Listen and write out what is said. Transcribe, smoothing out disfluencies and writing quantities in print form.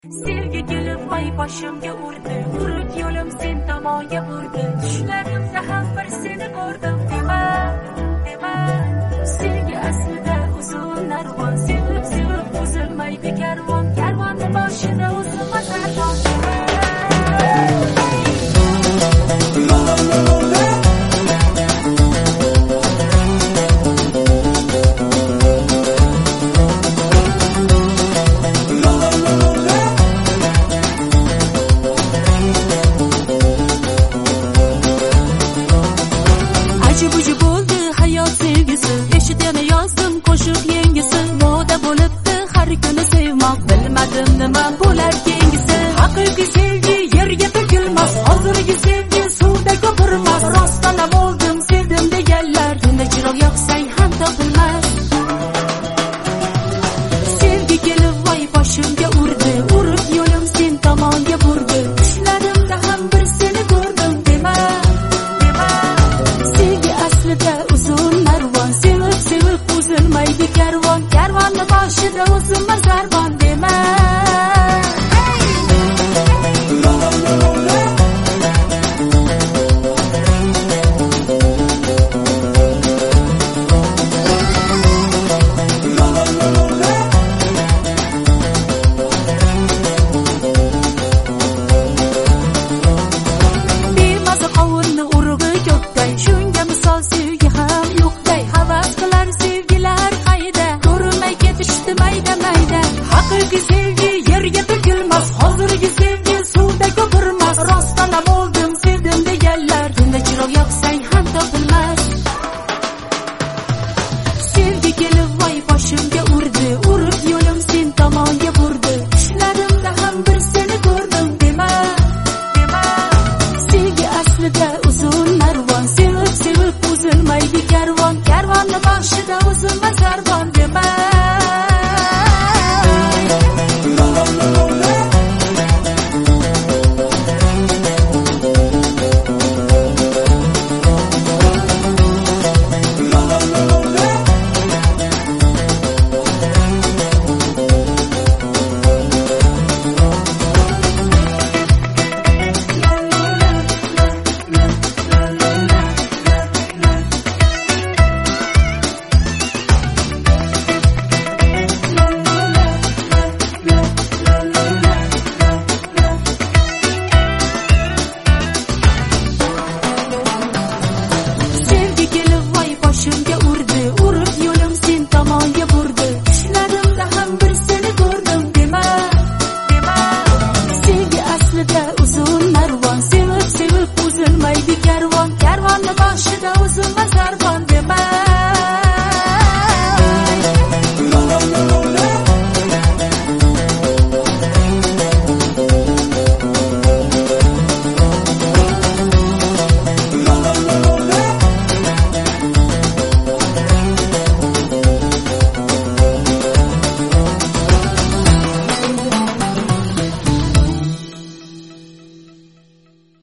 Sevgi kelib voy boshimga urdi, urib yo'lim sen tomonga burdi. Tushlarimda ham bir seni ko'rdim, dema, dema. Sevgi aslida uzun narvon, sevib uzilmaydi karvon, karvonni boshida uzilmas arvon. Buji bo'ldi hayot sevgisi, eshitini yozdim qo'shiq yengisi. Moda bo'libdi har kuni sevmoq, bilmadim nima bo'lar keyingisi. Haqiqiy sevgi yerga to'kilmas, hozirgi sevgi suvda ko'pirmas. Rostana bo'ldim sevdim deganlar, tunda chiroq yoqsang ham topilmas. Sevgi kelib voy boshimga urdi, urib yo'lim sen tomonga burdi. Tushlarimda ham bir seni ko'rdim, dema, dema. Sevgi aslida uzun narvon, sevib uzilmaydi karvon, karvonni boshida uzilmas arvon, dema. Bemaza qovunni urug'i ko'kday, shunga misol sevgi ham yo'qday. Havas qilar sevgilar qayda, ko'rmay ketishdi mayda mayda. Haqiqiy sevgi yerga to'kilmas, hozirgi sevgi suvda ko'pirmas. Rostana bo'ldim sevdim deganlar, tunda chiroq yoqsang ham topilmas. Sevgi kelib voy boshimga urdi, urib yo'lim sen tomonga burdi. Tushlarimda ham bir